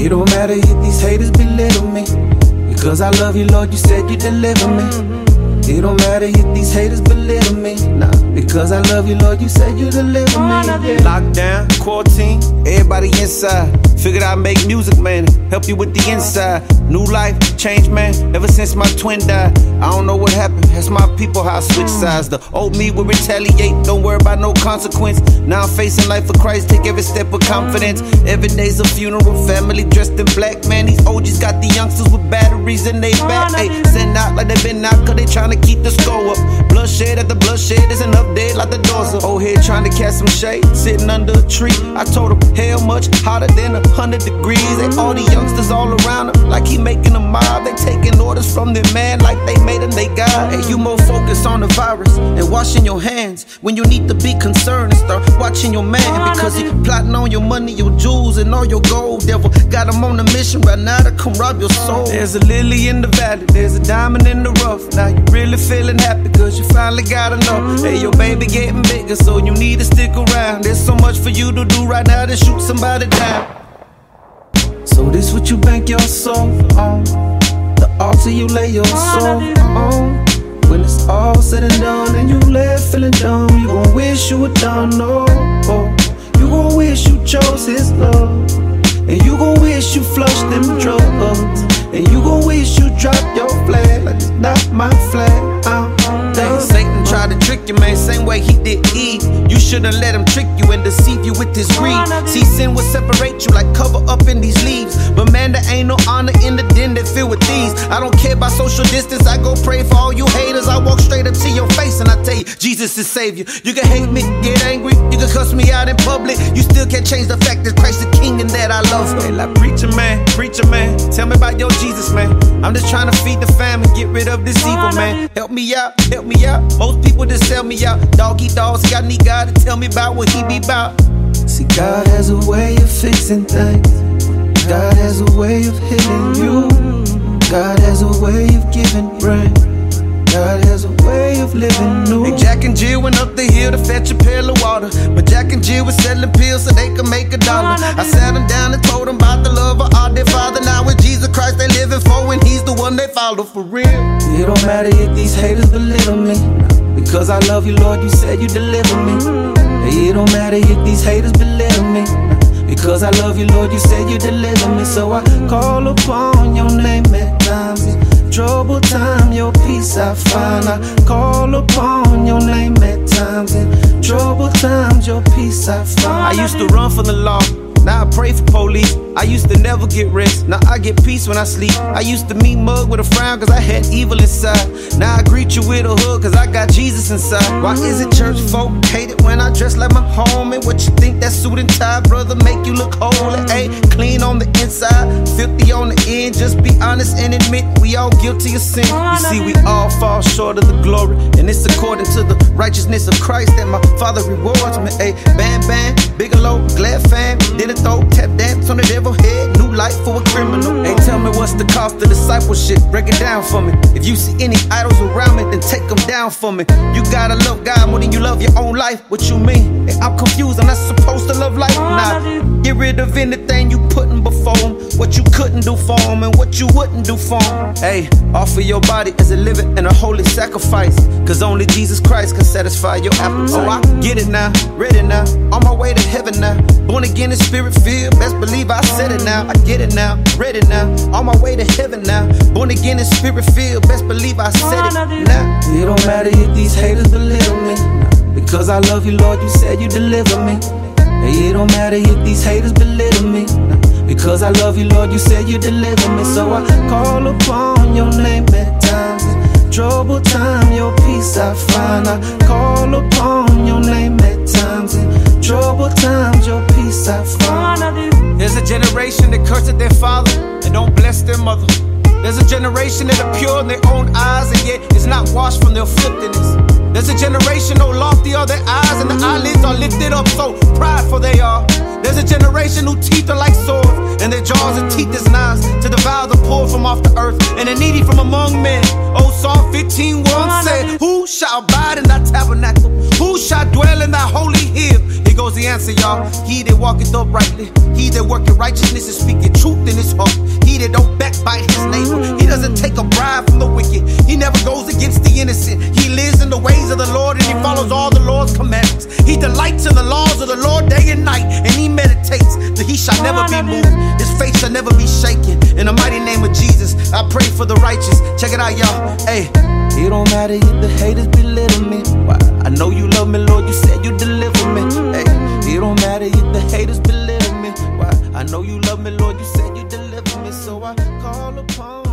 It don't matter if these haters belittle me, because I love you, Lord, you said you deliver me. It don't matter if these haters belittle me, nah, because I love you, Lord, you said you deliver me. Lockdown, quarantine, everybody inside. Figured I'd make music, man, help you with the inside. New life, change, man, ever since my twin died. I don't know what happened, ask my people how I switched sides. The old me will retaliate, don't worry about no consequence. Now I'm facing life for Christ, take every step with confidence. Every day's a funeral, family dressed in black. Man, these OGs got the youngsters with batteries in they back. Ay, send out like they been out, cause they tryna keep the score up. Bloodshed after bloodshed, there's enough dead like the doors up. Old head trying to cast some shade, sitting under a tree. I told him, hell much hotter than 100 degrees. And all the youngsters all around him, like he making a mob. They taking orders from their man, like they made him they God. And you more focused on the virus and washing your hands, when you need to be concerned and start watching your man, because he plotting on your money, your jewels, and all your gold. Devil got him on a mission right now to come rob your soul. There's a lily in the valley, there's a diamond in the rough. Now you really feeling happy, cause you finally got enough. Hey, your baby getting bigger, so you need to stick around. There's so much for you to do right now to shoot somebody down. So this what you bank your soul on, the altar you lay your soul on. When it's all said and done and you left feeling dumb, you gon' wish you were done, no. You gon' wish you chose his love, and you gon' wish you flushed them drugs, and you gon' wish you dropped your flag like it's not my flag. Satan tried to trick you, man, same way he did Eve. You shouldn't let him trick you and deceive you with his greed. See, sin will separate you like cover up in these leaves, but man, there ain't no honor in the den that filled with these. I don't care about social distance, I go pray for all you haters. I walk straight up to your face and I tell you, Jesus is Savior. You can hate me, get angry, you can cuss me out in public, you still can't change the fact that Christ the King and that I love him. Hey, like preacher man, tell me about your Jesus, man. I'm just trying to feed the fam and get rid of this evil, man. Help me out, help me out. Most people just sell me out. Dog eat dogs, got need God to tell me about what he be about. See, God has a way of fixing things. God has a way of healing you. God has a way of giving rain. God has a way of living new. Hey, Jack and Jill went up the hill to fetch a pail of water, but Jack and Jill was selling pills so they could make $1. I sat them down and told them about the love of our dear Father. Now with Jesus Christ they living for, and he's the one they follow for real. It don't matter if these haters belittle me, because I love you, Lord, you said you deliver me. Hey, it don't matter if these haters belittle me, because I love you, Lord, you said you deliver me. So I call upon your name at times. In trouble time, your peace I find. I call upon your name at times. In trouble times, your peace I find. I used to run from the law, now I pray for police. I used to never get rest, now I get peace when I sleep. I used to meet mug with a frown cause I had evil inside. Now I greet you with a hug cause I got Jesus inside. Why is it church folk hate it when I dress like my home? And what you think that suit and tie, brother, make you look holy? Ayy, clean on the inside, filthy on the end. Just be honest and admit we all guilty of sin. You see, we all fall short of the glory, and it's according to the righteousness of Christ that my Father rewards me. Ayy, bam bam, Bigelow, glad fam, did it throw, tap dance on the devil head, new life for a criminal. Hey, tell me what's the cost of discipleship, break it down for me. If you see any idols around me, then take them down for me. You gotta love God more than you love your own life. What you mean? Hey, I'm confused, I'm not supposed to love life. Nah, get rid of anything you putting before him, what you couldn't do for him and what you wouldn't do for him. Hey, offer your body as a living and a holy sacrifice, cause only Jesus Christ can satisfy your appetite. Oh, I get it now, ready now, on my way to heaven now. Born again in spirit filled, best believe I said it now. I get it now, ready now, on my way to heaven now. Born again in spirit filled, best believe I said it now. It don't matter if these haters belittle me, because I love you, Lord, you said you deliver me. Hey, it don't matter if these haters belittle me, because I love you, Lord, you said you deliver me. So I call upon your name at times. In trouble time, your peace I find. I call upon your name at times. In trouble times, your peace I find. There's a generation that curses their father and don't bless their mother. There's a generation that are pure in their own eyes and yet is not washed from their filthiness. There's a generation no lofty are their eyes and the eyelids are lifted up so prideful they are. There's a generation whose teeth are like swords and their jaws and teeth as knives to devour the poor from off the earth and the needy from among men. Oh, Psalm 15:1 said, who shall abide in thy tabernacle? Who shall dwell in thy holy hill? He goes the answer, y'all. He that walketh uprightly, he that worketh righteousness and speaketh truth in his heart. He that don't backbite his neighbor, he doesn't take a bribe from the wicked. He never goes against the innocent. He lives in the ways of the Lord and he follows all the Lord's commandments. He delights in the laws of the Lord day and night, and he meditates that he shall never be moved. His faith shall never be shaken. In the mighty name of Jesus, I pray for the righteous. Check it out, y'all. Hey, it don't matter if the haters belittle me. Why? I know you love me, Lord, you said you deliver me. Hey, it don't matter if the haters belittle me. Why? I know you love me, Lord, you said you deliver me. So I call upon